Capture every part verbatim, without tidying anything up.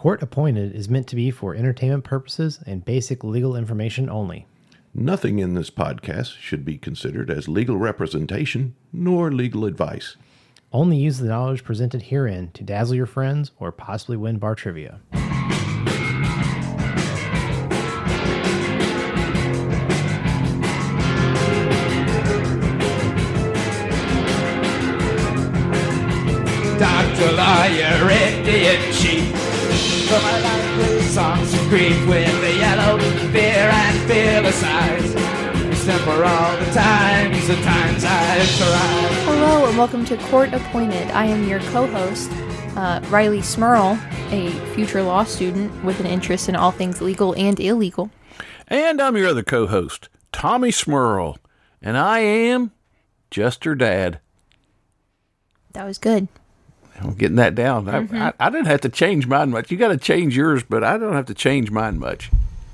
Court Appointed is meant to be for entertainment purposes and basic legal information only. Nothing in this podcast should be considered as legal representation nor legal advice. Only use the knowledge presented herein to dazzle your friends or possibly win bar trivia. Doctor Lawyer, Indian Chief. For my life with songs of grief, with the yellow fear and fearless eyes. We stand for all the times, the times I've tried. Hello and welcome to Court Appointed. I am your co-host, uh, Riley Smurl, a future law student with an interest in all things legal and illegal. And I'm your other co-host, Tommy Smurl, and I am just her dad. That was good. I'm getting that down. Mm-hmm. I, I, I didn't have to change mine much. You got to change yours, but I don't have to change mine much.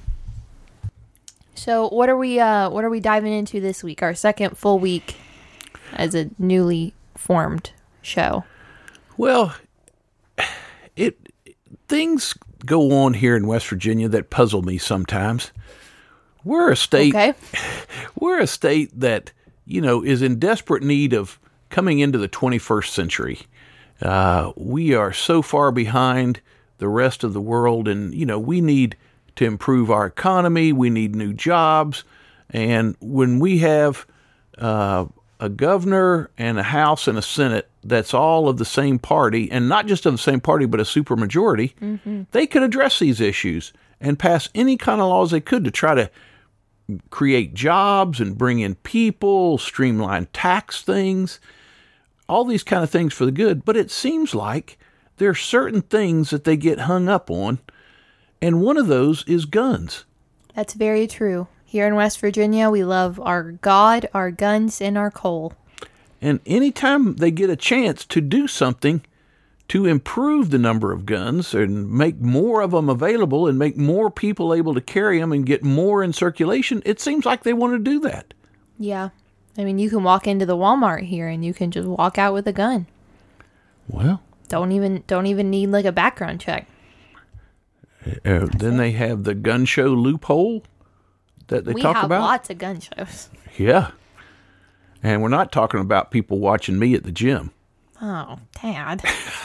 So, what are we? Uh, what are we diving into this week? Our second full week as a newly formed show. Well, it things go on here in West Virginia that puzzle me sometimes. We're a state. Okay. We're a state that you know is in desperate need of coming into the twenty-first century. Uh, we are so far behind the rest of the world, and, you know, we need to improve our economy. We need new jobs. And when we have uh, a governor and a House and a Senate that's all of the same party, and not just of the same party, but a supermajority, mm-hmm. they could address these issues and pass any kind of laws they could to try to create jobs and bring in people, streamline tax things, all these kind of things for the good. But it seems like there are certain things that they get hung up on, and one of those is guns. That's very true. Here in West Virginia, we love our God, our guns, and our coal. And anytime they get a chance to do something to improve the number of guns and make more of them available and make more people able to carry them and get more in circulation, it seems like they want to do that. Yeah. I mean, you can walk into the Walmart here and you can just walk out with a gun. Well, don't even don't even need like a background check. Uh, then they have the gun show loophole that they we talk have about. Lots of gun shows. Yeah, and we're not talking about people watching me at the gym. Oh, Dad.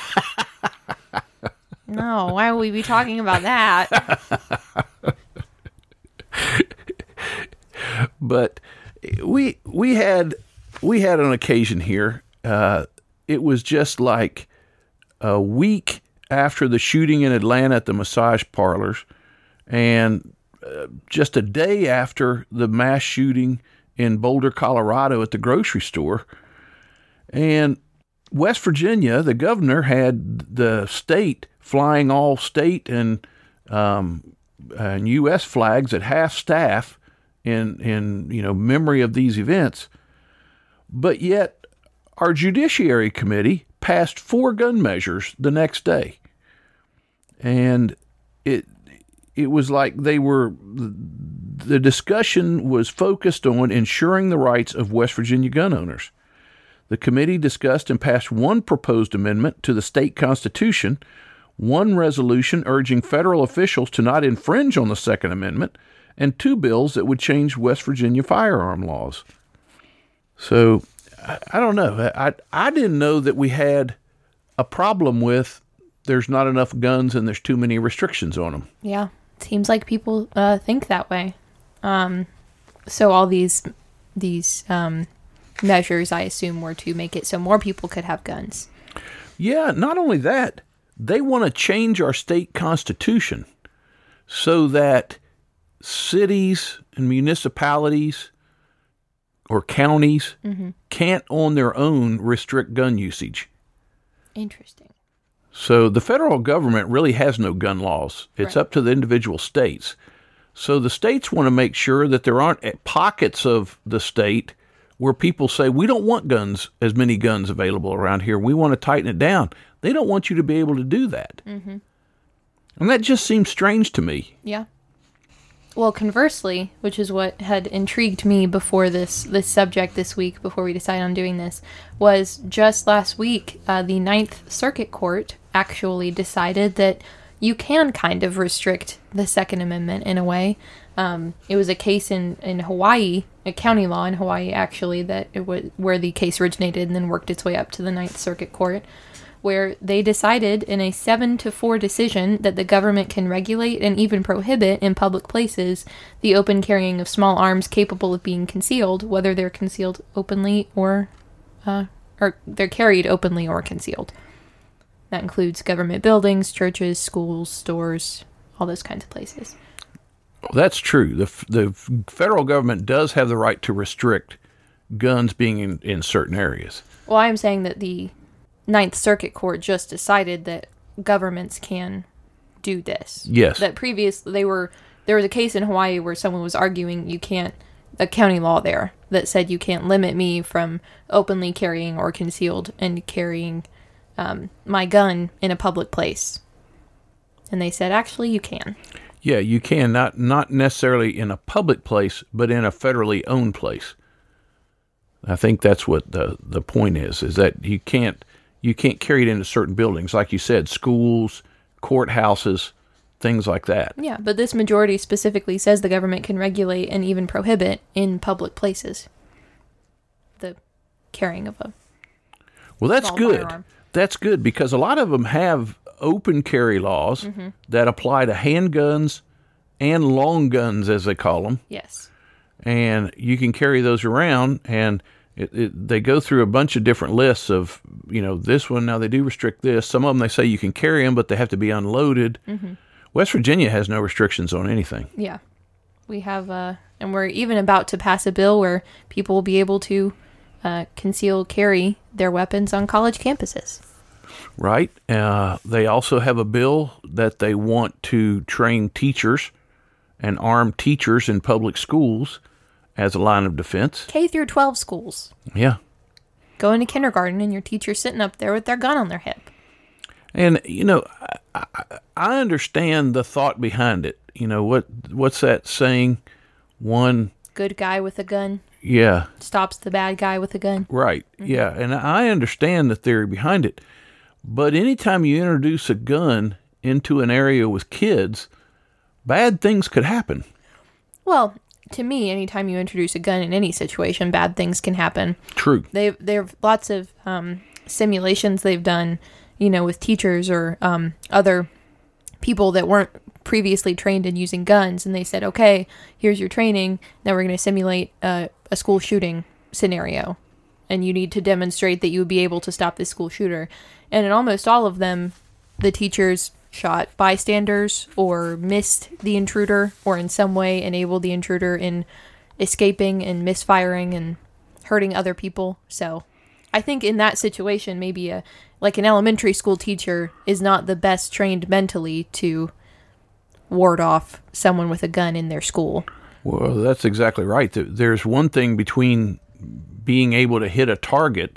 No, why would we be talking about that? But we we had we had an occasion here. Uh, it was just like a week after the shooting in Atlanta at the massage parlors, and uh, just a day after the mass shooting in Boulder, Colorado at the grocery store. And West Virginia, the governor had the state flying all state and, um, and U S flags at half staff in, in, you know, memory of these events. But yet our Judiciary Committee passed four gun measures the next day. And it it was like they were, the discussion was focused on ensuring the rights of West Virginia gun owners. The committee discussed and passed one proposed amendment to the state constitution, one resolution urging federal officials to not infringe on the Second Amendment, and two bills that would change West Virginia firearm laws. So, I, I don't know. I, I didn't know that we had a problem with there's not enough guns and there's too many restrictions on them. Yeah, seems like people uh, think that way. Um, so all these these um, measures, I assume, were to make it so more people could have guns. Yeah, not only that, they want to change our state constitution so that cities and municipalities or counties mm-hmm. can't on their own restrict gun usage. Interesting. So the federal government really has no gun laws. It's right. up to the individual states. So the states want to make sure that there aren't pockets of the state where people say, we don't want guns, as many guns available around here. We want to tighten it down. They don't want you to be able to do that. Mm-hmm. And that just seems strange to me. Yeah. Well, conversely, which is what had intrigued me before this, this subject this week, before we decided on doing this, was just last week, uh, the Ninth Circuit Court actually decided that you can kind of restrict the Second Amendment in a way. Um, it was a case in, in Hawaii, a county law in Hawaii, actually, that it was where the case originated and then worked its way up to the Ninth Circuit Court, where they decided in a seven to four decision that the government can regulate and even prohibit in public places the open carrying of small arms capable of being concealed, whether they're concealed openly or, uh, or they're carried openly or concealed. That includes government buildings, churches, schools, stores, all those kinds of places. That's true. The the federal government does have the right to restrict guns being in, in certain areas. Well, I'm saying that the Ninth Circuit Court just decided that governments can do this. Yes. That previous they were there was a case in Hawaii where someone was arguing you can't a county law there that said you can't limit me from openly carrying or concealed and carrying um, my gun in a public place. And they said actually you can. Yeah, you can, not not necessarily in a public place, but in a federally owned place. I think that's what the the point is, is that you can't you can't carry it into certain buildings, like you said, schools, courthouses, things like that. Yeah, but this majority specifically says the government can regulate and even prohibit in public places the carrying of a Well, that's small good. firearm. That's good because a lot of them have open carry laws mm-hmm. that apply to handguns and long guns, as they call them. Yes. And you can carry those around, and it, it, they go through a bunch of different lists of, you know, this one, now they do restrict this. Some of them, they say you can carry them, but they have to be unloaded. Mm-hmm. West Virginia has no restrictions on anything. Yeah. We have, uh, and we're even about to pass a bill where people will be able to uh, conceal carry their weapons on college campuses. Right. Uh, they also have a bill that they want to train teachers and arm teachers in public schools as a line of defense. K through twelve schools. Yeah. Go into kindergarten and your teacher's sitting up there with their gun on their hip. And, you know, I, I, I understand the thought behind it. You know, what what's that saying? One... Good guy with a gun. Yeah. Stops the bad guy with a gun. Right. Mm-hmm. Yeah. And I understand the theory behind it. But anytime you introduce a gun into an area with kids, bad things could happen. Well, to me, anytime you introduce a gun in any situation, bad things can happen. True. They've there have lots of um, simulations they've done, you know, with teachers or um, other people that weren't previously trained in using guns, and they said, okay, here's your training. Now we're going to simulate uh, a school shooting scenario, and you need to demonstrate that you would be able to stop this school shooter. And in almost all of them, the teachers shot bystanders or missed the intruder or in some way enabled the intruder in escaping and misfiring and hurting other people. So I think in that situation, maybe a like an elementary school teacher is not the best trained mentally to ward off someone with a gun in their school. Well, that's exactly right. There's one thing between being able to hit a target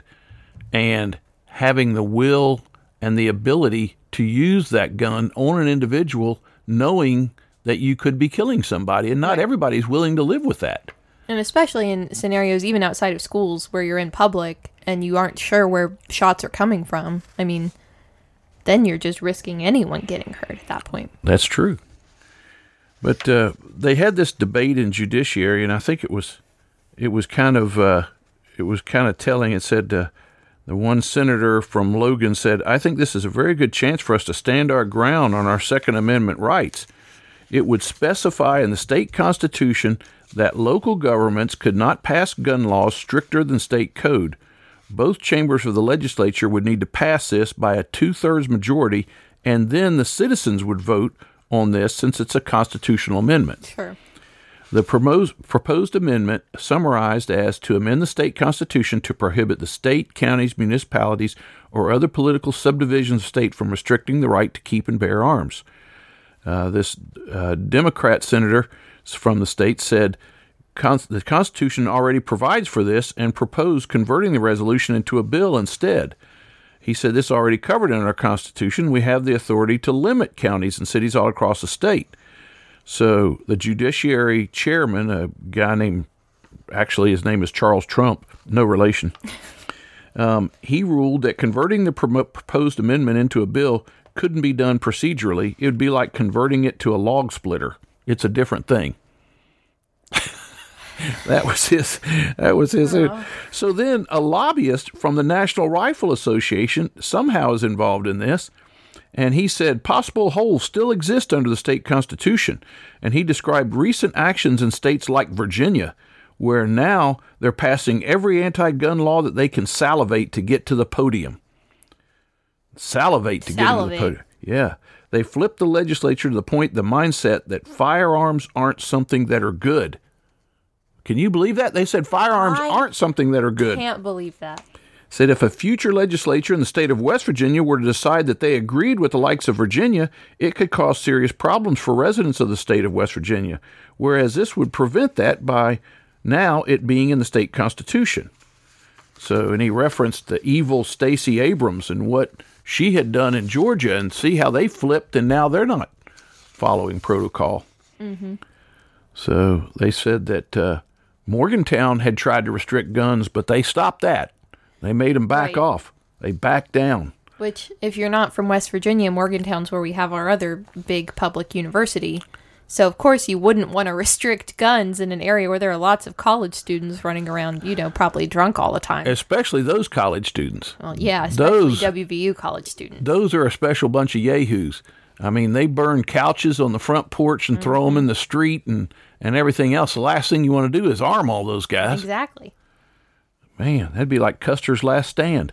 and having the will and the ability to use that gun on an individual, knowing that you could be killing somebody, and not Right. everybody's willing to live with that. And especially in scenarios even outside of schools where you're in public and you aren't sure where shots are coming from. I mean, then you're just risking anyone getting hurt at that point. That's true. But uh, they had this debate in judiciary, and I think it was it was kind of uh, it was kind of telling. It said uh, the one senator from Logan said, "I think this is a very good chance for us to stand our ground on our Second Amendment rights. It would specify in the state constitution that local governments could not pass gun laws stricter than state code. Both chambers of the legislature would need to pass this by a two-thirds majority, and then the citizens would vote on this since it's a constitutional amendment." Sure. The proposed, proposed amendment summarized as to amend the state constitution to prohibit the state, counties, municipalities, or other political subdivisions of state from restricting the right to keep and bear arms. Uh, this uh, Democrat senator from the state said Con- the Constitution already provides for this and proposed converting the resolution into a bill instead. He said this already covered in our Constitution. We have the authority to limit counties and cities all across the state. So the judiciary chairman, a guy named, actually his name is Charles Trump, no relation, um, he ruled that converting the prom- proposed amendment into a bill couldn't be done procedurally. It would be like converting it to a log splitter. It's a different thing. That was his. That was his. Wow. So then a lobbyist from the National Rifle Association somehow is involved in this. And he said possible holes still exist under the state constitution. And he described recent actions in states like Virginia, where now they're passing every anti-gun law that they can salivate to get to the podium. Salivate to Salivate. get to the podium. Yeah. They flipped the legislature to the point, the mindset that firearms aren't something that are good. Can you believe that? They said firearms I aren't something that are good. Can't believe that. Said if a future legislature in the state of West Virginia were to decide that they agreed with the likes of Virginia, it could cause serious problems for residents of the state of West Virginia, whereas this would prevent that by now it being in the state constitution. So, and he referenced the evil Stacey Abrams and what she had done in Georgia, and see how they flipped, and now they're not following protocol. Mm-hmm. So they said that uh, Morgantown had tried to restrict guns, but they stopped that. They made them back Right. off. They backed down. Which, if you're not from West Virginia, Morgantown's where we have our other big public university. So, of course, you wouldn't want to restrict guns in an area where there are lots of college students running around, you know, probably drunk all the time. Especially those college students. Well, yeah, especially those- W V U college students. Those are a special bunch of yahoos. I mean, they burn couches on the front porch and throw them in the street and, and everything else. The last thing you want to do is arm all those guys. Exactly. Man, that'd be like Custer's Last Stand.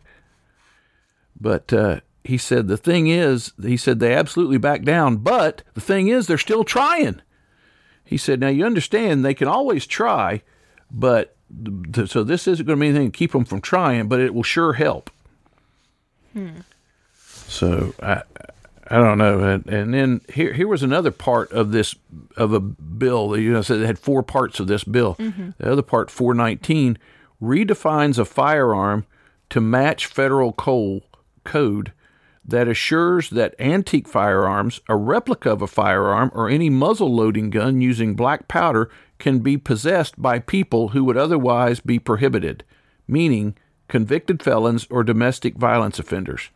But uh, he said the thing is, he said they absolutely backed down, but the thing is they're still trying. He said, now you understand they can always try, but th- so this isn't going to be anything to keep them from trying, but it will sure help. Hmm. So I, I don't know. And, and then here, here was another part of this of a bill that, you know, said it had four parts of this bill. Mm-hmm. The other part, four nineteen, redefines a firearm to match federal co- code that assures that antique firearms, a replica of a firearm, or any muzzle-loading gun using black powder can be possessed by people who would otherwise be prohibited, meaning convicted felons or domestic violence offenders.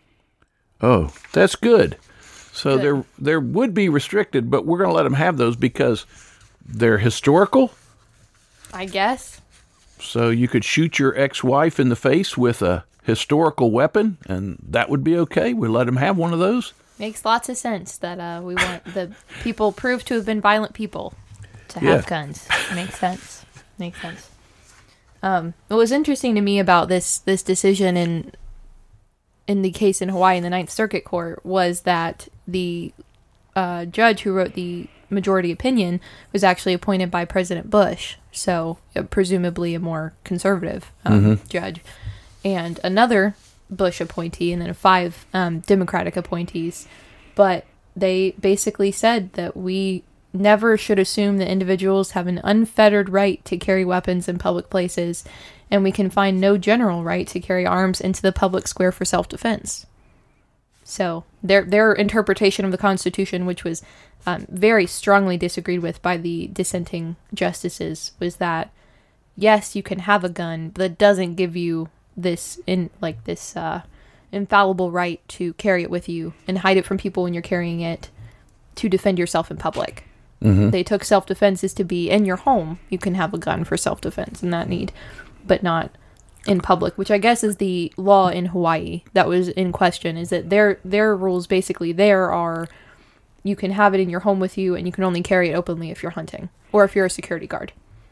Oh, that's good. So Good. there there would be restricted, but we're going to let them have those because they're historical. I guess. So you could shoot your ex-wife in the face with a historical weapon, and that would be okay. We let them have one of those. Makes lots of sense that uh, we want the people proved to have been violent people to have Yeah. guns. Makes sense. Makes sense. Um, what was interesting to me about this this decision in in the case in Hawaii in the Ninth Circuit Court was that the uh, judge who wrote the majority opinion was actually appointed by President Bush, so uh, presumably a more conservative um, judge, and another Bush appointee, and then five um, Democratic appointees. But they basically said that we never should assume that individuals have an unfettered right to carry weapons in public places, and we can find no general right to carry arms into the public square for self-defense. So their their interpretation of the Constitution, which was um, very strongly disagreed with by the dissenting justices, was that yes, you can have a gun, but that doesn't give you this in like this uh, infallible right to carry it with you and hide it from people when you're carrying it to defend yourself in public. Mm-hmm. They took self-defense as to be in your home. You can have a gun for self-defense in that need, but not in public, which I guess is the law in Hawaii that was in question. Is that their their rules basically there are you can have it in your home with you, and you can only carry it openly if you're hunting or if you're a security guard.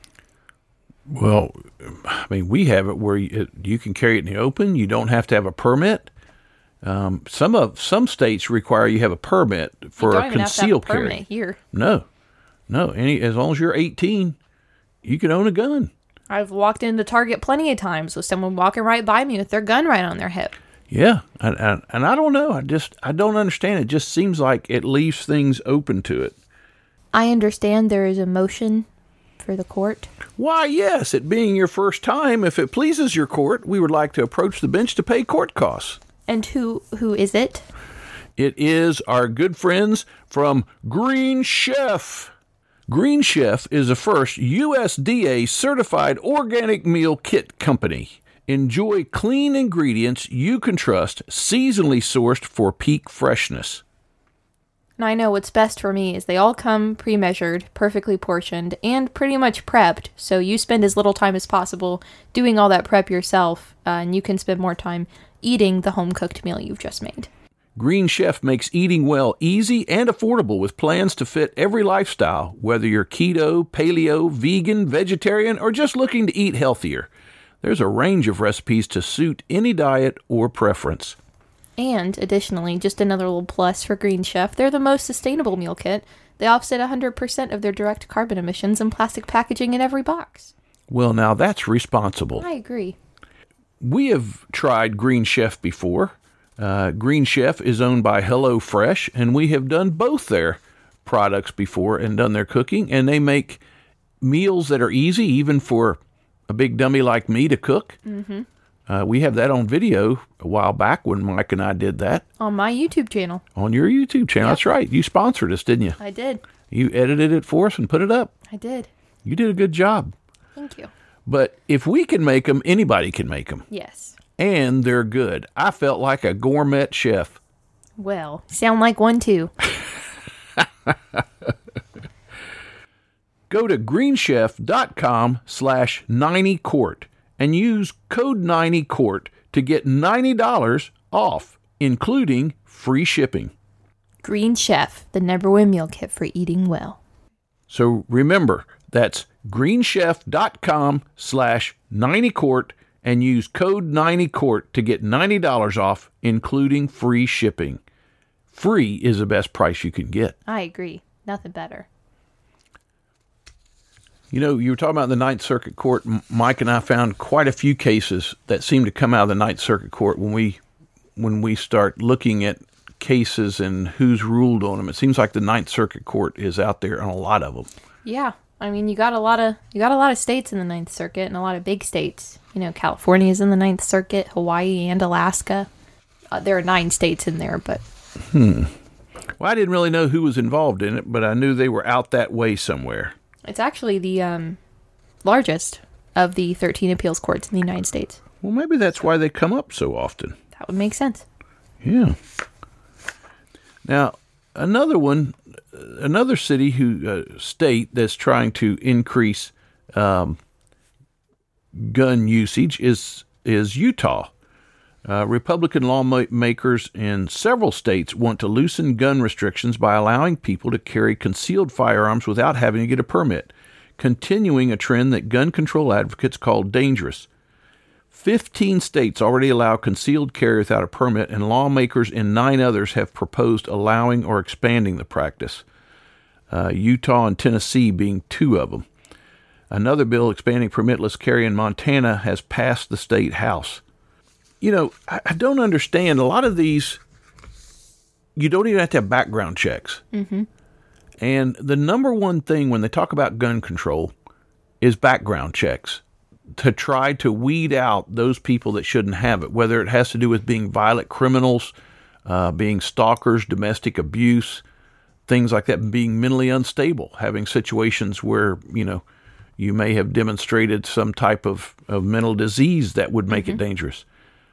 Well, I mean, we have it where you, you can carry it in the open. You don't have to have a permit. Um, some of some states require you have a permit for you a don't even concealed have to have a carry. permit here. No, no. Any as long as you're eighteen, you can own a gun. I've walked into Target plenty of times with someone walking right by me with their gun right on their hip. Yeah, and, and and I don't know. I just I don't understand. It just seems like it leaves things open to it. I understand there is a motion for the court. Why, yes, it being your first time, if it pleases your court, we would like to approach the bench to pay court costs. And who who is it? It is our good friends from Green Chef. Green Chef is the first U S D A certified organic meal kit company. Enjoy clean ingredients you can trust, seasonally sourced for peak freshness. And I know what's best for me is they all come pre-measured, perfectly portioned, and pretty much prepped, so you spend as little time as possible doing all that prep yourself, uh, and you can spend more time eating the home-cooked meal you've just made. Green Chef makes eating well easy and affordable with plans to fit every lifestyle, whether you're keto, paleo, vegan, vegetarian, or just looking to eat healthier. There's a range of recipes to suit any diet or preference. And, additionally, just another little plus for Green Chef, they're the most sustainable meal kit. They offset one hundred percent of their direct carbon emissions and plastic packaging in every box. Well, now that's responsible. I agree. We have tried Green Chef before. Uh, Green Chef is owned by HelloFresh, and we have done both their products before and done their cooking, and they make meals that are easy, even for a big dummy like me to cook. Mm-hmm. Uh, we have that on video a while back when Mike and I did that. On my YouTube channel. On your YouTube channel. Yep. That's right. You sponsored us, didn't you? I did. You edited it for us and put it up. I did. You did a good job. Thank you. But if we can make them, anybody can make them. Yes. And they're good. I felt like a gourmet chef. Well, sound like one too. Go to greenchef.com slash 90quart and use code ninety quart to get ninety dollars off, including free shipping. Green Chef, the number one meal kit for eating well. So remember, that's greenchef.com slash 90quart and use code ninety quart to get ninety dollars off, including free shipping. Free is the best price you can get. I agree. Nothing better. You know, you were talking about the Ninth Circuit Court. M- Mike and I found quite a few cases that seem to come out of the Ninth Circuit Court when we when we start looking at cases and who's ruled on them. It seems like the Ninth Circuit Court is out there on a lot of them. Yeah, I mean, you got a lot of you got a lot of states in the Ninth Circuit and a lot of big states. You know, California is in the Ninth Circuit, Hawaii and Alaska. Uh, there are nine states in there, but hmm. Well, I didn't really know who was involved in it, but I knew they were out that way somewhere. It's actually the um, largest of the thirteen appeals courts in the United States. Well, maybe that's why they come up so often. That would make sense. Yeah. Now, another one, another city who uh, state that's trying to increase um, gun usage is is Utah. Uh, Republican lawmakers in several states want to loosen gun restrictions by allowing people to carry concealed firearms without having to get a permit, continuing a trend that gun control advocates call dangerous. Fifteen states already allow concealed carry without a permit, and lawmakers in nine others have proposed allowing or expanding the practice, uh, Utah and Tennessee being two of them. Another bill expanding permitless carry in Montana has passed the state house. You know, I, I don't understand. A lot of these, you don't even have to have background checks. Mm-hmm. And the number one thing when they talk about gun control is background checks to try to weed out those people that shouldn't have it, whether it has to do with being violent criminals, uh, being stalkers, domestic abuse, things like that, being mentally unstable, having situations where, you know, you may have demonstrated some type of, of mental disease that would make mm-hmm. it dangerous.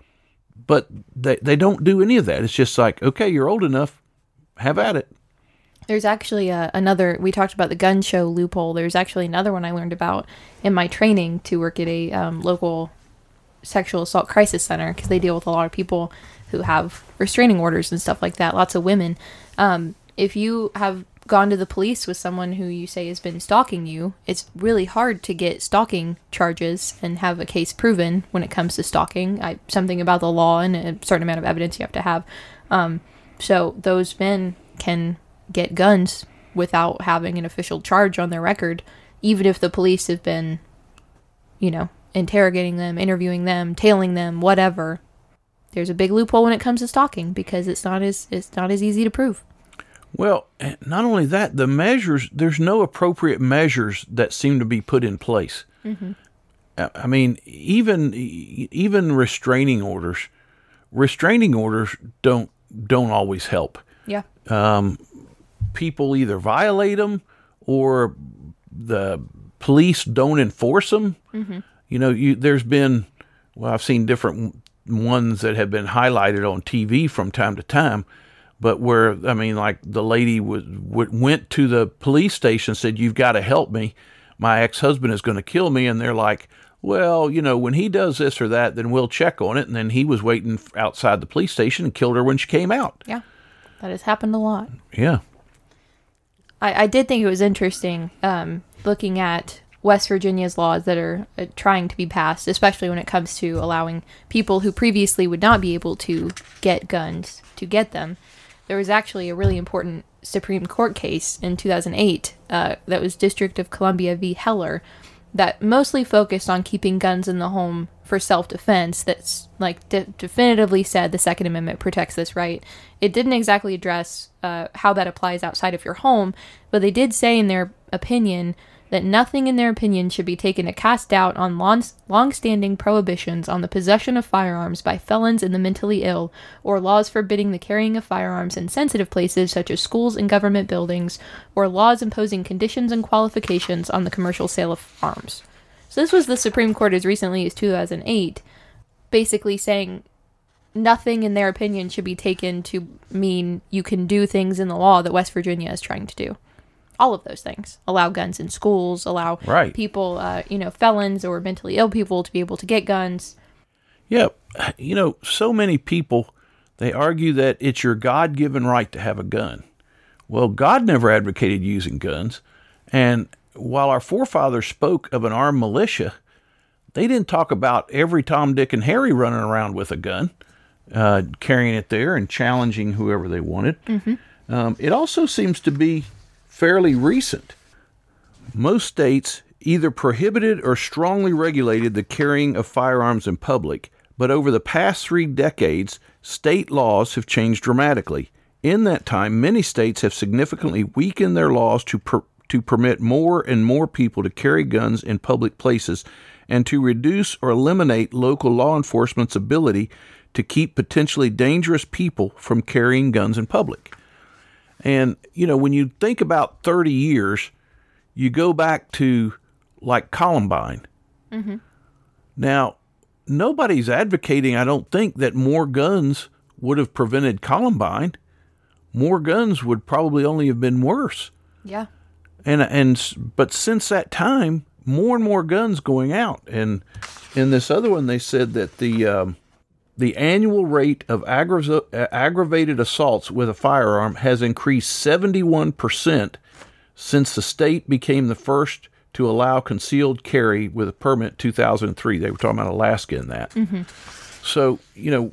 But they they don't do any of that. It's just like, okay, you're old enough, have at it. There's actually a, another, we talked about the gun show loophole. There's actually another one I learned about in my training to work at a um, local sexual assault crisis center, because they deal with a lot of people who have restraining orders and stuff like that, lots of women. Um, if you have gone to the police with someone who you say has been stalking you, it's really hard to get stalking charges and have a case proven when it comes to stalking. I, something about the law and a certain amount of evidence you have to have. Um, so those men can get guns without having an official charge on their record, even if the police have been, you know, interrogating them, interviewing them, tailing them, whatever. There's a big loophole when it comes to stalking because it's not as it's not as easy to prove. Well, not only that, the measures, there's no appropriate measures that seem to be put in place. Mm-hmm. I mean, even even restraining orders, restraining orders don't don't always help. Yeah. Um, people either violate them or the police don't enforce them. Mm-hmm. You know, you, there's been well, I've seen different ones that have been highlighted on T V from time to time, but where, I mean, like the lady was, went to the police station, said, "You've got to help me. My ex-husband is going to kill me." And they're like, "Well, you know, when he does this or that, then we'll check on it." And then he was waiting outside the police station and killed her when she came out. Yeah, that has happened a lot. Yeah. I, I did think it was interesting um, looking at West Virginia's laws that are uh, trying to be passed, especially when it comes to allowing people who previously would not be able to get guns to get them. There was actually a really important Supreme Court case in two thousand eight uh, that was District of Columbia v. Heller that mostly focused on keeping guns in the home for self-defense. That's like de- definitively said the Second Amendment protects this right. It didn't exactly address uh, how that applies outside of your home, but they did say in their opinion that nothing in their opinion should be taken to cast doubt on long- long-standing prohibitions on the possession of firearms by felons and the mentally ill, or laws forbidding the carrying of firearms in sensitive places such as schools and government buildings, or laws imposing conditions and qualifications on the commercial sale of arms. So this was the Supreme Court as recently as two thousand eight, basically saying nothing in their opinion should be taken to mean you can do things in the law that West Virginia is trying to do. All of those things. Allow guns in schools, allow right. people, uh, you know, felons or mentally ill people to be able to get guns. Yeah. You know, so many people, they argue that it's your God-given right to have a gun. Well, God never advocated using guns. And while our forefathers spoke of an armed militia, they didn't talk about every Tom, Dick, and Harry running around with a gun, uh, carrying it there and challenging whoever they wanted. Mm-hmm. Um, it also seems to be fairly recent. Most states either prohibited or strongly regulated the carrying of firearms in public, but over the past three decades, state laws have changed dramatically. In that time, many states have significantly weakened their laws to per- to permit more and more people to carry guns in public places and to reduce or eliminate local law enforcement's ability to keep potentially dangerous people from carrying guns in public. And, you know, when you think about thirty years, you go back to, like, Columbine. Mm-hmm. Now, nobody's advocating, I don't think, that more guns would have prevented Columbine. More guns would probably only have been worse. Yeah. And, and but since that time, more and more guns going out. And in this other one, they said that the... Um, The annual rate of aggra- aggravated assaults with a firearm has increased seventy-one percent since the state became the first to allow concealed carry with a permit in two thousand three. They were talking about Alaska in that. Mm-hmm. So, you know,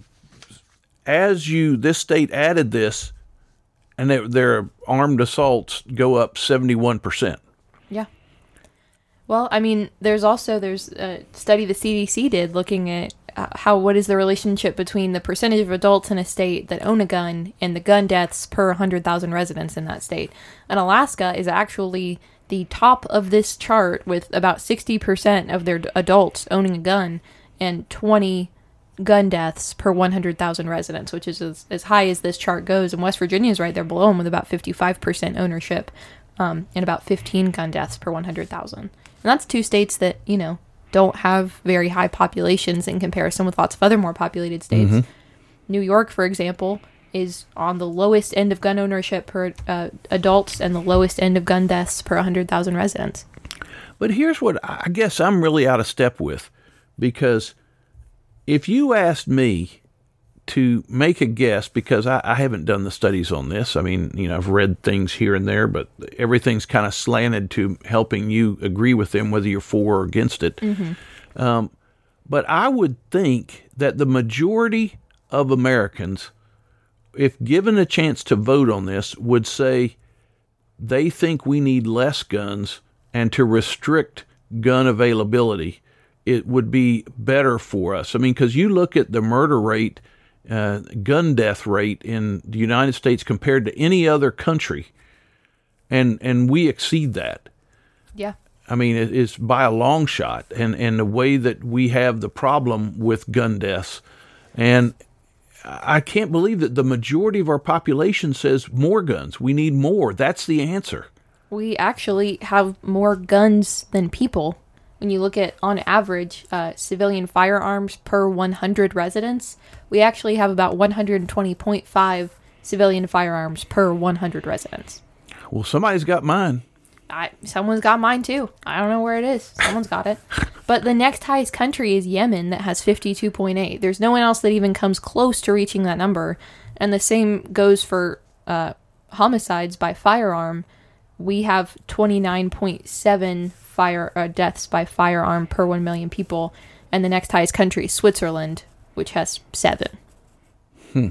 as you, this state added this, and their, their armed assaults go up seventy-one percent. Yeah. Well, I mean, there's also, there's a study the C D C did looking at how, what is the relationship between the percentage of adults in a state that own a gun and the gun deaths per one hundred thousand residents in that state. And Alaska is actually the top of this chart with about sixty percent of their adults owning a gun and twenty gun deaths per one hundred thousand residents, which is as, as high as this chart goes. And West Virginia is right there below them with about fifty-five percent ownership um, and about fifteen gun deaths per one hundred thousand. And that's two states that, you know, don't have very high populations in comparison with lots of other more populated states. Mm-hmm. New York, for example, is on the lowest end of gun ownership per uh, adults and the lowest end of gun deaths per one hundred thousand residents. But here's what I guess I'm really out of step with, because if you asked me to make a guess, because I, I haven't done the studies on this. I mean, you know, I've read things here and there, but everything's kind of slanted to helping you agree with them, whether you're for or against it. Mm-hmm. Um, but I would think that the majority of Americans, if given a chance to vote on this, would say they think we need less guns and to restrict gun availability, it would be better for us. I mean, because you look at the murder rate, uh, gun death rate in the United States compared to any other country, and and we exceed that. Yeah. I mean, it, it's by a long shot, and, and the way that we have the problem with gun deaths. And I can't believe that the majority of our population says more guns. We need more. That's the answer. We actually have more guns than people. when you look at, on average, uh, civilian firearms per one hundred residents, we actually have about one hundred twenty point five civilian firearms per one hundred residents. Well, somebody's got mine. I, someone's got mine too. I don't know where it is. Someone's got it. But the next highest country is Yemen, that has fifty-two point eight. There's no one else that even comes close to reaching that number. And the same goes for uh, homicides by firearm. We have twenty-nine point seven fire uh, deaths by firearm per one million people. And the next highest country is Switzerland, which has seven. Hmm.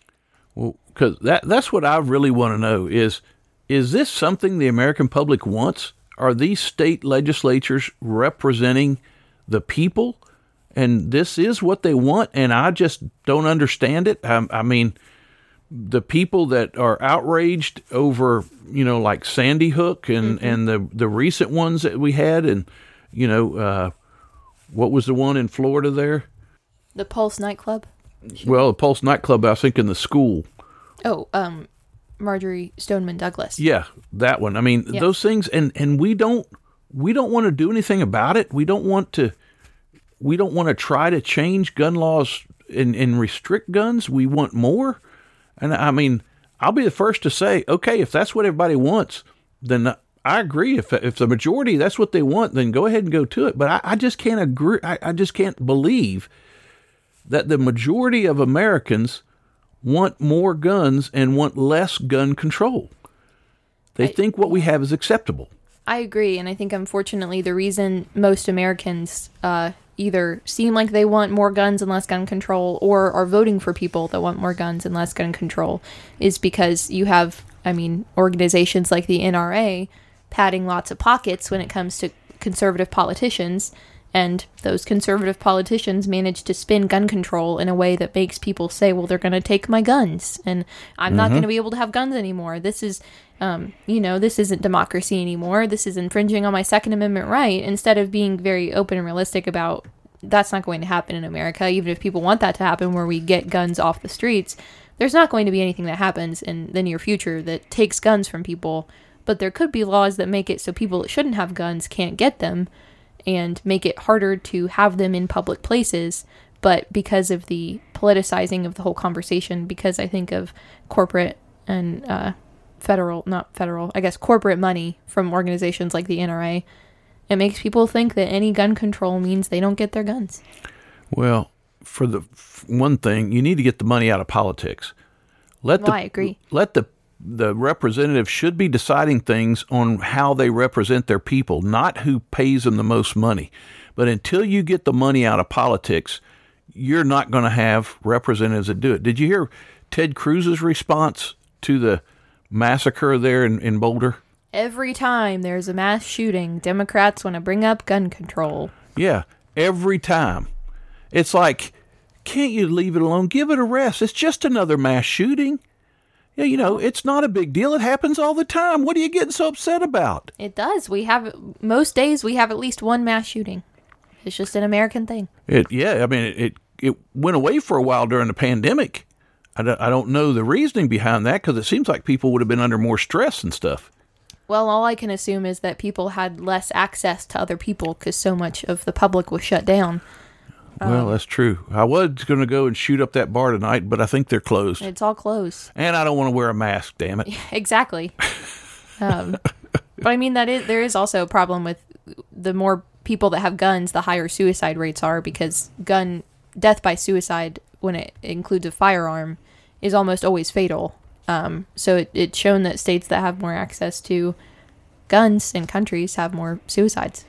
Well, because that, that's what I really want to know is, is this something the American public wants? Are these state legislatures representing the people? And this is what they want, and I just don't understand it. I, I mean, the people that are outraged over, you know, like Sandy Hook and, mm-hmm. and the, the recent ones that we had, and, you know, uh, what was the one in Florida there? The Pulse nightclub? Well, the Pulse nightclub, I think in the school. Oh, um... Marjorie Stoneman Douglas. Yeah, that one. I mean, yeah. those things, and, and we don't we don't want to do anything about it. We don't want to we don't want to try to change gun laws and, and restrict guns. We want more. And I mean, I'll be the first to say, okay, if that's what everybody wants, then I agree. If if the majority that's what they want, then go ahead and go to it. But I, I just can't agree. I, I just can't believe that the majority of Americans want more guns and want less gun control. They I, think what we have is acceptable. I agree, and I think unfortunately the reason most Americans uh, either seem like they want more guns and less gun control or are voting for people that want more guns and less gun control is because you have, I mean, organizations like the N R A padding lots of pockets when it comes to conservative politicians. And those conservative politicians manage to spin gun control in a way that makes people say, well, they're going to take my guns and I'm mm-hmm. not going to be able to have guns anymore. This is, um, you know, this isn't democracy anymore. This is infringing on my Second Amendment right, instead of being very open and realistic about that's not going to happen in America. Even if people want that to happen where we get guns off the streets, there's not going to be anything that happens in the near future that takes guns from people. But there could be laws that make it so people that shouldn't have guns can't get them, and make it harder to have them in public places. But because of the politicizing of the whole conversation, because I think of corporate and uh, federal, not federal, I guess corporate money from organizations like the N R A, it makes people think that any gun control means they don't get their guns. Well, for the for one thing, you need to get the money out of politics. Let well, the, I agree. Let the The representatives should be deciding things on how they represent their people, not who pays them the most money. But until you get the money out of politics, you're not going to have representatives that do it. Did you hear Ted Cruz's response to the massacre there in, in Boulder? Every time there's a mass shooting, Democrats want to bring up gun control. Yeah, every time. It's like, can't you leave it alone? Give it a rest. It's just another mass shooting. Yeah, you know, it's not a big deal. It happens all the time. What are you getting so upset about? It does. We have, most days we have at least one mass shooting. It's just an American thing. It, yeah, I mean, it, it, it went away for a while during the pandemic. I don't, I don't know the reasoning behind that because it seems like people would have been under more stress and stuff. Well, all I can assume is that people had less access to other people because so much of the public was shut down. Well, um, that's true. I was going to go and shoot up that bar tonight, but I think they're closed. It's all closed. And I don't want to wear a mask, damn it. Exactly. um, but I mean, that is there is also a problem with the more people that have guns, the higher suicide rates are, because gun death by suicide, when it includes a firearm, is almost always fatal. Um, so it, it's shown that states that have more access to guns and countries have more suicides.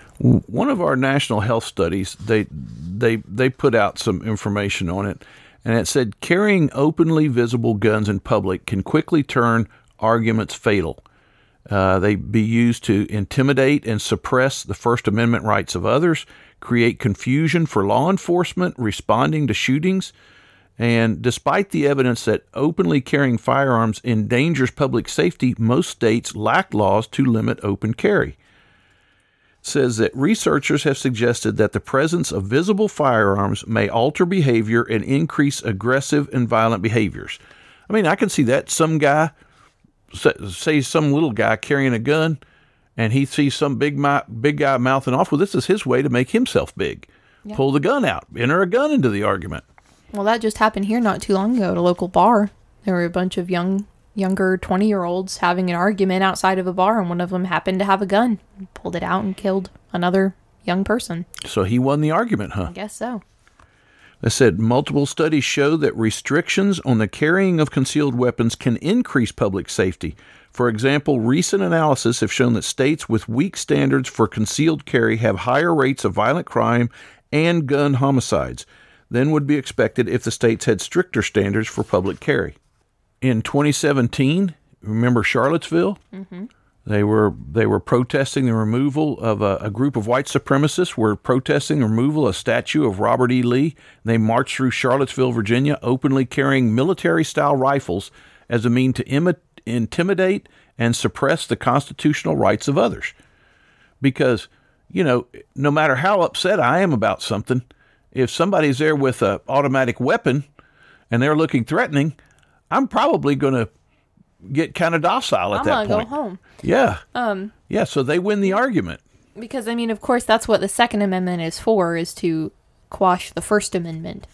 One of our national health studies, they they they put out some information on it, and it said carrying openly visible guns in public can quickly turn arguments fatal. Uh, they be used to intimidate and suppress the First Amendment rights of others, create confusion for law enforcement responding to shootings, and despite the evidence that openly carrying firearms endangers public safety, most states lack laws to limit open carry. Says that researchers have suggested that the presence of visible firearms may alter behavior and increase aggressive and violent behaviors. I mean, I can see that. Some guy, say some little guy carrying a gun, and he sees some big mi- big guy mouthing off. Well, this is his way to make himself big. Yeah. Pull the gun out, enter a gun into the argument. Well, that just happened here not too long ago at a local bar. There were a bunch of young, younger twenty-year-olds having an argument outside of a bar, and one of them happened to have a gun. Pulled it out and killed another young person. So he won the argument, huh? I guess so. They said multiple studies show that restrictions on the carrying of concealed weapons can increase public safety. For example, recent analysis have shown that states with weak standards for concealed carry have higher rates of violent crime and gun homicides than would be expected if the states had stricter standards for public carry. In twenty seventeen, remember Charlottesville? Mm-hmm. They were they were protesting the removal of a, a group of white supremacists were protesting the removal of a statue of Robert E. Lee. They marched through Charlottesville, Virginia, openly carrying military-style rifles as a means to imi- intimidate and suppress the constitutional rights of others. Because, you know, no matter how upset I am about something, if somebody's there with an automatic weapon and they're looking threatening, I'm probably going to get kind of docile at I'm that gonna point. go home. Yeah. Um. Yeah. So they win the argument. Because, I mean, of course, that's what the Second Amendment is for, is to quash the First Amendment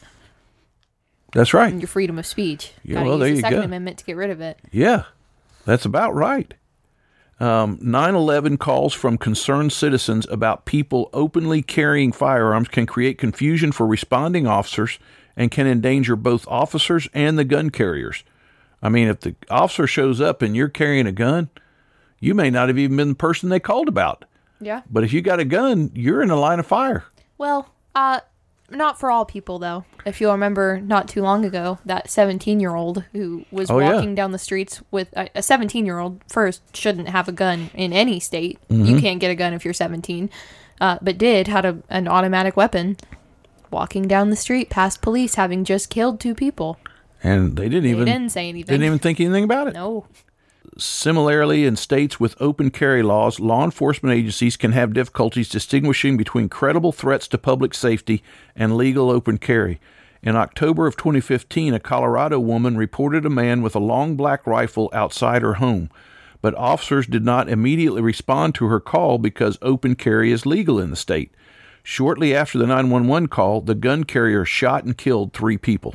That's right. and your freedom of speech. Yeah, Gotta well, use there the you Second go. Amendment to get rid of it. Yeah. That's about right. Um, nine eleven calls from concerned citizens about people openly carrying firearms can create confusion for responding officers and can endanger both officers and the gun carriers. I mean, if the officer shows up and you're carrying a gun, you may not have even been the person they called about. Yeah. But if you got a gun, you're in a line of fire. Well, uh, not for all people, though. If you'll remember, not too long ago, that seventeen-year-old who was Oh, yeah. walking down the streets with a, a seventeen-year-old first shouldn't have a gun in any state. Mm-hmm. You can't get a gun if you're seventeen, uh, but did had a, an automatic weapon, walking down the street past police, having just killed two people. And they didn't They even didn't say anything. didn't even think anything about it. No. Similarly, in states with open carry laws, law enforcement agencies can have difficulties distinguishing between credible threats to public safety and legal open carry. In October of twenty fifteen, a Colorado woman reported a man with a long black rifle outside her home, but officers did not immediately respond to her call because open carry is legal in the state. Shortly after the nine one one call, the gun carrier shot and killed three people.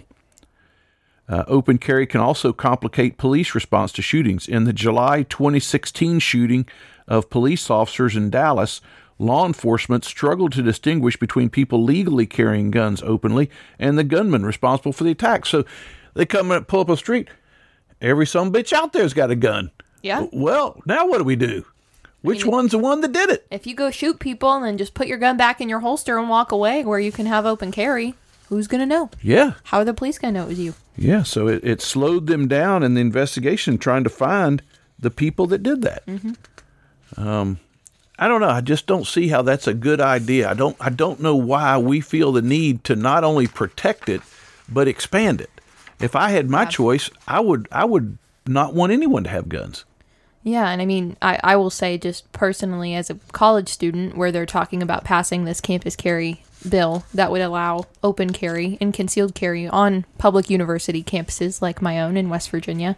Uh, open carry can also complicate police response to shootings. In the July twenty sixteen shooting of police officers in Dallas, law enforcement struggled to distinguish between people legally carrying guns openly and the gunman responsible for the attack. So they come and pull up a street. Every son of a bitch out there's got a gun. Yeah. Well, now what do we do? Which mean, one's the one that did it? If you go shoot people and then just put your gun back in your holster and walk away where you can have open carry, who's going to know? Yeah. How are the police going to know it was you? Yeah, so it, it slowed them down in the investigation trying to find the people that did that. Mm-hmm. Um, I don't know. I just don't see how that's a good idea. I don't I don't know why we feel the need to not only protect it, but expand it. If I had my Yeah. choice, I would I would not want anyone to have guns. Yeah, and I mean, I, I will say just personally as a college student where they're talking about passing this campus carry bill that would allow open carry and concealed carry on public university campuses like my own in West Virginia,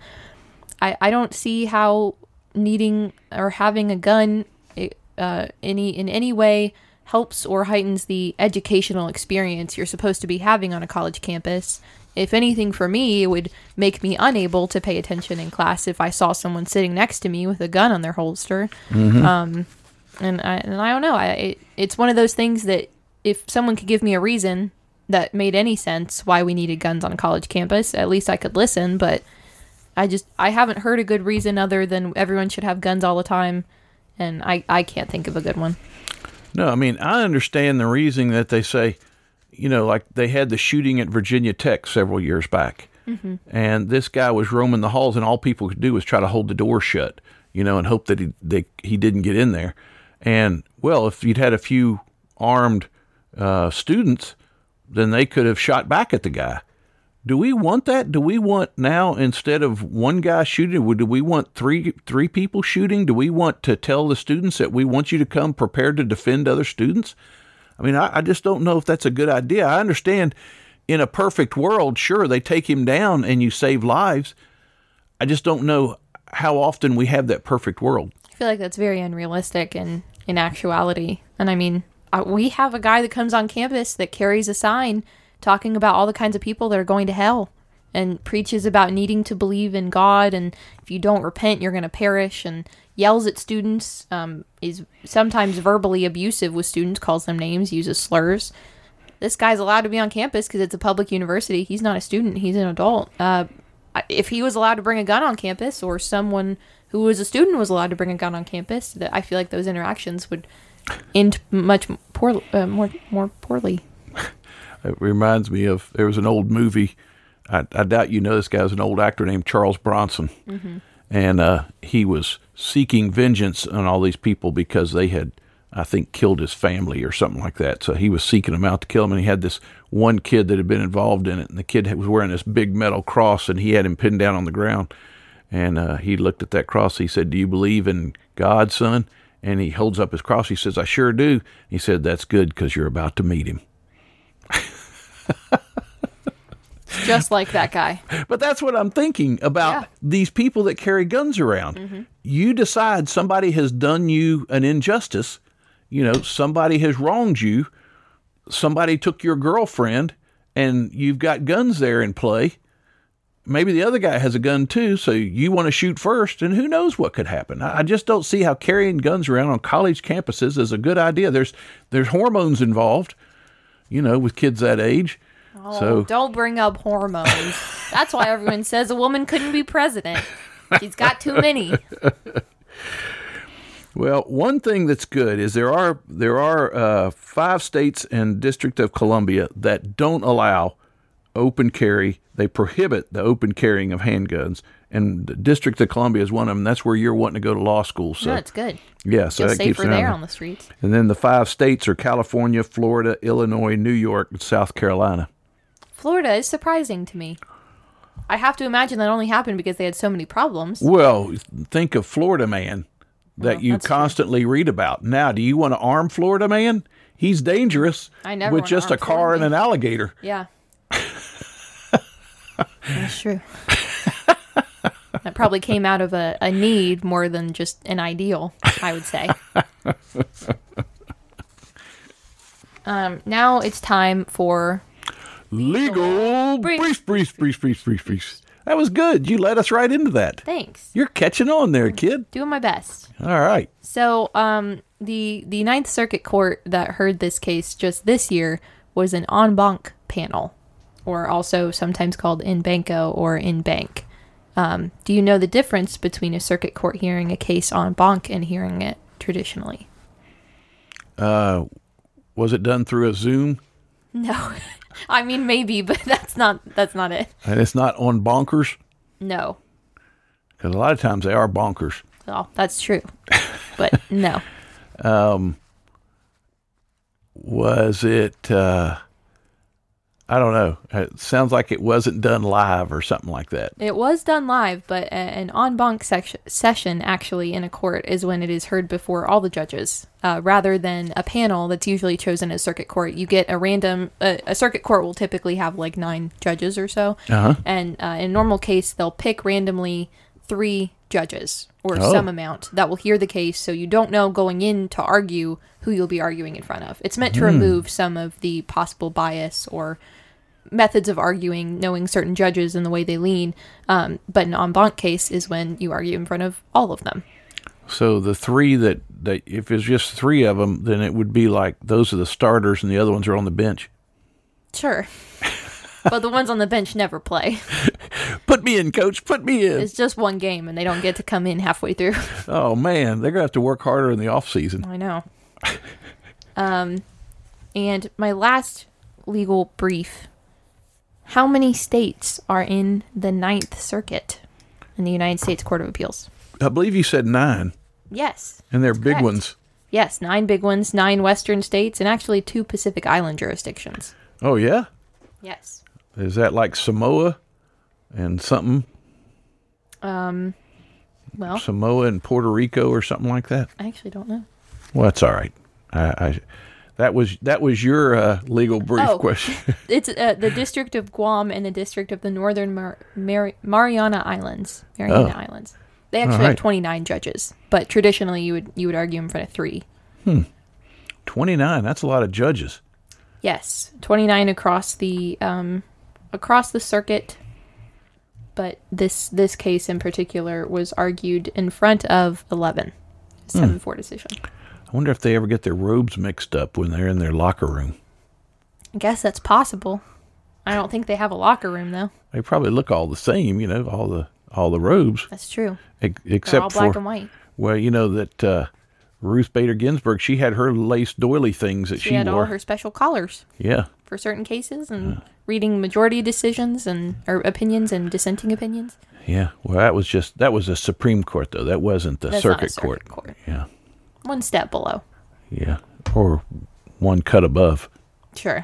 I, I don't see how needing or having a gun uh, any in any way helps or heightens the educational experience you're supposed to be having on a college campus. If anything, for me, it would make me unable to pay attention in class if I saw someone sitting next to me with a gun on their holster. Mm-hmm. Um, and I and I don't know. I it, it's one of those things that if someone could give me a reason that made any sense why we needed guns on a college campus, at least I could listen. But I just I haven't heard a good reason other than everyone should have guns all the time, and I I can't think of a good one. No, I mean, I understand the reasoning that they say, you know, like they had the shooting at Virginia Tech several years back. Mm-hmm. And this guy was roaming the halls, and all people could do was try to hold the door shut, you know, and hope that he they, he didn't get in there. And, well, if you'd had a few armed uh, students, then they could have shot back at the guy. Do we want that? Do we want now, instead of one guy shooting, do we want three three people shooting? Do we want to tell the students that we want you to come prepared to defend other students? I mean, I, I just don't know if that's a good idea. I understand in a perfect world, sure, they take him down and you save lives. I just don't know how often we have that perfect world. I feel like that's very unrealistic in, in actuality. And I mean, uh, we have a guy that comes on campus that carries a sign talking about all the kinds of people that are going to hell and preaches about needing to believe in God. And if you don't repent, you're going to perish, and yells at students, um, is sometimes verbally abusive with students, calls them names, uses slurs. This guy's allowed to be on campus because it's a public university. He's not a student. He's an adult. Uh, if he was allowed to bring a gun on campus, or someone who was a student was allowed to bring a gun on campus, that I feel like those interactions would end much poor, uh, more more poorly. It reminds me of, there was an old movie. I, I doubt you know this guy. Was an old actor named Charles Bronson. Mm-hmm. And uh, he was seeking vengeance on all these people because they had, I think, killed his family or something like that. So he was seeking them out to kill them. And he had this one kid that had been involved in it. And the kid was wearing this big metal cross, and he had him pinned down on the ground. And uh, he looked at that cross. He said, "Do you believe in God, son?" And he holds up his cross. He says, "I sure do." He said, "That's good, because you're about to meet him." Just like that guy. But that's what I'm thinking about, Yeah. these people that carry guns around. Mm-hmm. You decide somebody has done you an injustice. You know, somebody has wronged you. Somebody took your girlfriend, and you've got guns there in play. Maybe the other guy has a gun too, so you want to shoot first, and who knows what could happen. I just don't see how carrying guns around on college campuses is a good idea. There's there's hormones involved, you know, with kids that age. Oh, so don't bring up hormones. That's why everyone says a woman couldn't be president. She's got too many. Well, one thing that's good is there are there are uh, five states and District of Columbia that don't allow open carry. They prohibit the open carrying of handguns, and the District of Columbia is one of them. That's where you're wanting to go to law school. So No, it's good. yeah, so Just that keeps safer it there on on the streets. And then the five states are California, Florida, Illinois, New York, and South Carolina. Florida is surprising to me. I have to imagine that only happened because they had so many problems. Well, think of Florida Man that Well, you that's true. constantly read about. Now, do you want to arm Florida Man? He's dangerous I never with wanna just a arm car Florida and Man. an alligator. Yeah. That's true. That probably came out of a, a need more than just an ideal, I would say. um, now it's time for... Legal Brief. brief, brief, brief, brief, brief, brief. That was good. You led us right into that. Thanks. You're catching on there, kid. Doing my best. All right. So, um, the the Ninth Circuit Court that heard this case just this year was an en banc panel, or also sometimes called in banco or in bank. Um, do you know the difference between a circuit court hearing a case en banc and hearing it traditionally? Uh, was it done through a Zoom? No, I mean maybe, but that's not that's not it. And it's not on bonkers? No, Because a lot of times they are bonkers. well that's true, but no. Was it, uh, I don't know. It sounds like it wasn't done live or something like that. It was done live, but a- an en banc sec- session actually in a court is when it is heard before all the judges, uh, rather than a panel that's usually chosen as circuit court. You get a random, uh, a circuit court will typically have like nine judges or so, Uh-huh. and uh, in a normal case they'll pick randomly three judges or Oh. some amount that will hear the case, so you don't know going in to argue who you'll be arguing in front of. It's meant to remove some of the possible bias or methods of arguing, knowing certain judges and the way they lean. Um, but an en banc case is when you argue in front of all of them. So the three that, that, if it's just three of them, then it would be like those are the starters and the other ones are on the bench. Sure. But the ones on the bench never play. Put me in, coach. Put me in. It's just one game and they don't get to come in halfway through. Oh, man. They're going to have to work harder in the off season. I know. Um, and my last legal brief. How many states are in the Ninth Circuit in the United States Court of Appeals? I believe you said nine, Yes. and they're big correct. ones. Yes, nine big ones, nine western states, and actually two Pacific Island jurisdictions. Oh, yeah? Yes. Is that like Samoa and something? Well, Samoa and Puerto Rico or something like that? I actually don't know. Well, that's all right. I, I that was that was your uh, legal brief Oh. question. It's uh, the District of Guam and the District of the Northern Mar- Mar- Mariana Islands. Mariana Oh. Islands. They actually All right. have twenty-nine judges, but traditionally you would you would argue in front of three. twenty-nine, that's a lot of judges. Yes, twenty-nine across the um, across the circuit. But this this case in particular was argued in front of eleven. seven four decision. I wonder if they ever get their robes mixed up when they're in their locker room. I guess that's possible. I don't think they have a locker room though. They probably look all the same, you know, all the all the robes. That's true. Ex- They're except all black for, and white. well, you know that uh, Ruth Bader Ginsburg, she had her lace doily things that She, she, had wore. all her special collars Yeah. for certain cases and reading majority decisions and or opinions and dissenting opinions. Yeah. Well, that was just that was a Supreme Court though. That wasn't the That's not circuit, a court. circuit court. Yeah. One step below. Yeah. Or one cut above. Sure.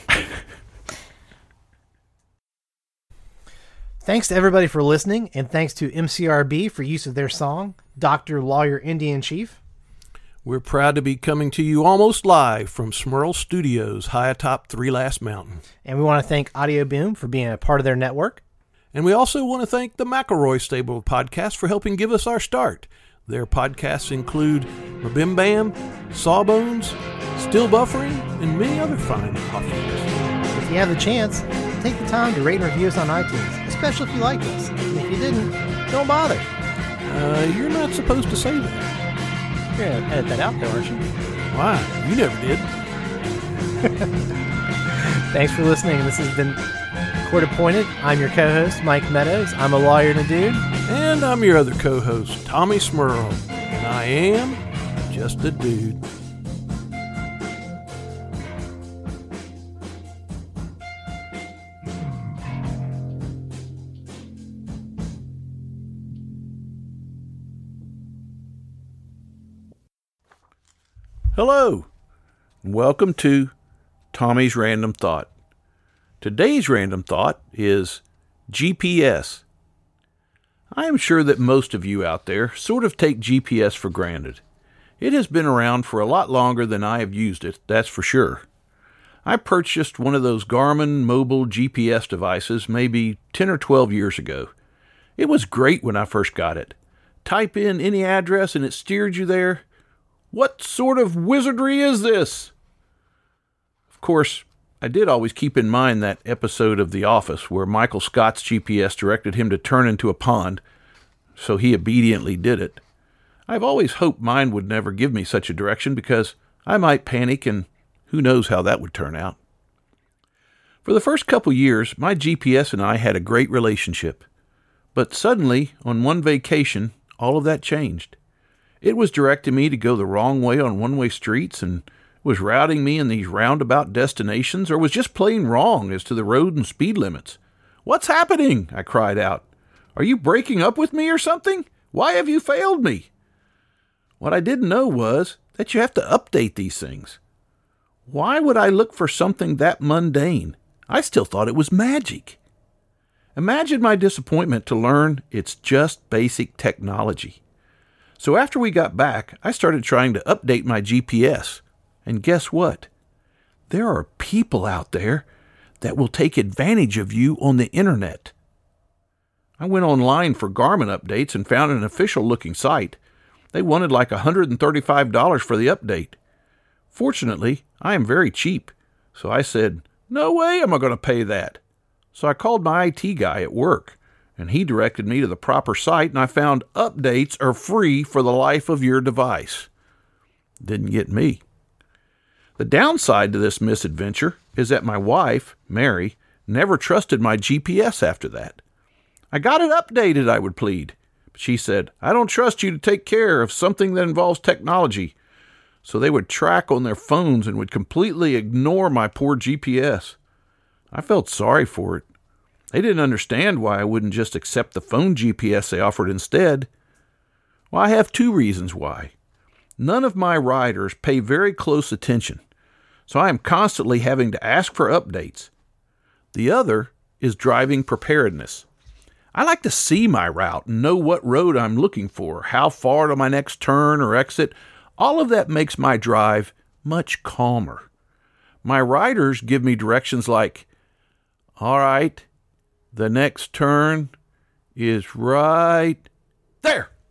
Thanks to everybody for listening, and thanks to M C R B for use of their song, Doctor Lawyer Indian Chief. We're proud to be coming to you almost live from Smurl Studios, high atop Three Last Mountain. And we want to thank Audio Boom for being a part of their network. And we also want to thank the McElroy stable of podcasts for helping give us our start. Their podcasts include Mabim Bam, Sawbones, Still Buffering, and many other fine offerings. If you have the chance, take the time to rate and review us on iTunes, especially if you liked us. And if you didn't, don't bother. Uh, you're not supposed to say that. You're going to edit that out, though, aren't you? Why? You never did. Thanks for listening. This has been Court Appointed. I'm your co-host, Mike Meadows. I'm a lawyer and a dude. And I'm your other co-host, Tommy Smurl. And I am just a dude. Hello, and welcome to Tommy's Random Thought. Today's random thought is G P S. I am sure that most of you out there sort of take G P S for granted. It has been around for a lot longer than I have used it, that's for sure. I purchased one of those Garmin mobile G P S devices maybe ten or twelve years ago. It was great when I first got it. Type in any address and it steered you there. What sort of wizardry is this? Of course, I did always keep in mind that episode of The Office where Michael Scott's G P S directed him to turn into a pond, so he obediently did it. I've always hoped mine would never give me such a direction because I might panic and who knows how that would turn out. For the first couple years, my G P S and I had a great relationship. But suddenly, on one vacation, all of that changed. It was directing me to go the wrong way on one-way streets and was routing me in these roundabout destinations or was just plain wrong as to the road and speed limits. "What's happening?" I cried out. "Are you breaking up with me or something? Why have you failed me?" What I didn't know was that you have to update these things. Why would I look for something that mundane? I still thought it was magic. Imagine my disappointment to learn it's just basic technology. So after we got back, I started trying to update my G P S. And guess what? There are people out there that will take advantage of you on the internet. I went online for Garmin updates and found an official-looking site. They wanted like one hundred thirty-five dollars for the update. Fortunately, I am very cheap, so I said, "No way am I going to pay that." So I called my I T guy at work, and he directed me to the proper site, and I found updates are free for the life of your device. Didn't get me. The downside to this misadventure is that my wife, Mary, never trusted my G P S after that. "I got it updated," I would plead. But she said, "I don't trust you to take care of something that involves technology." So they would track on their phones and would completely ignore my poor G P S. I felt sorry for it. They didn't understand why I wouldn't just accept the phone G P S they offered instead. Well, I have two reasons why. None of my riders pay very close attention, so I am constantly having to ask for updates. The other is driving preparedness. I like to see my route and know what road I'm looking for, how far to my next turn or exit. All of that makes my drive much calmer. My riders give me directions like, "All right, the next turn is right there."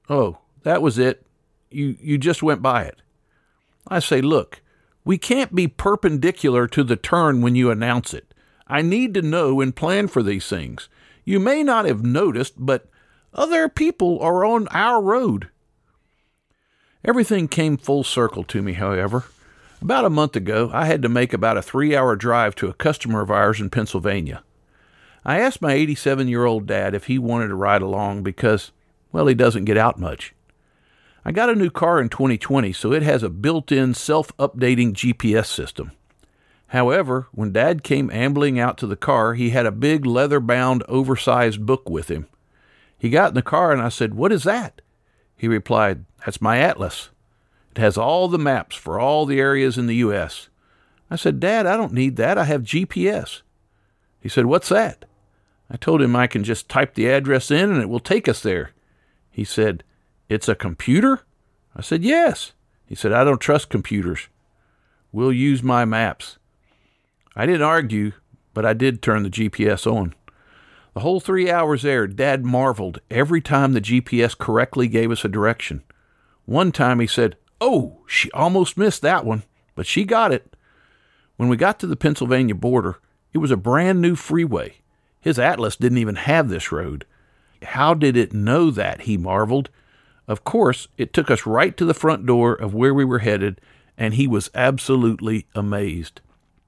Oh, that was it. You, you just went by it. I say, look, we can't be perpendicular to the turn when you announce it. I need to know and plan for these things. You may not have noticed, but other people are on our road. Everything came full circle to me, however. About a month ago, I had to make about a three-hour drive to a customer of ours in Pennsylvania. I asked my eighty-seven-year-old dad if he wanted to ride along because, well, he doesn't get out much. I got a new car in twenty twenty, so it has a built-in self-updating G P S system. However, when Dad came ambling out to the car, he had a big leather-bound, oversized book with him. He got in the car and I said, "What is that?" He replied, "That's my atlas. It has all the maps for all the areas in the U S" I said, "Dad, I don't need that. I have G P S." He said, "What's that?" I told him I can just type the address in and it will take us there. He said, "It's a computer?" I said, "Yes." He said, "I don't trust computers. We'll use my maps." I didn't argue, but I did turn the G P S on. The whole three hours there, Dad marveled every time the G P S correctly gave us a direction. One time he said, "Oh, she almost missed that one, but she got it." When we got to the Pennsylvania border, it was a brand new freeway. His atlas didn't even have this road. How did it know that, he marveled. Of course, it took us right to the front door of where we were headed, and he was absolutely amazed.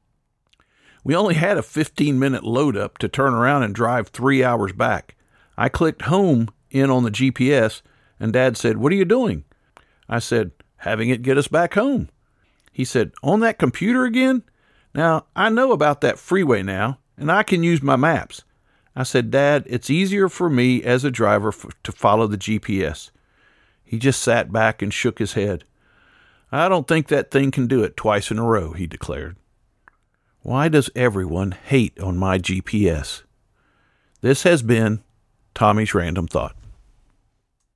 We only had a fifteen-minute load-up to turn around and drive three hours back. I clicked home in on the G P S, and Dad said, "What are you doing?" I said, "Having it get us back home." He said, "On that computer again? Now, I know about that freeway now, and I can use my maps." I said, "Dad, it's easier for me as a driver f- to follow the G P S." He just sat back and shook his head. "I don't think that thing can do it twice in a row," he declared. Why does everyone hate on my G P S? This has been Tommy's Random Thought.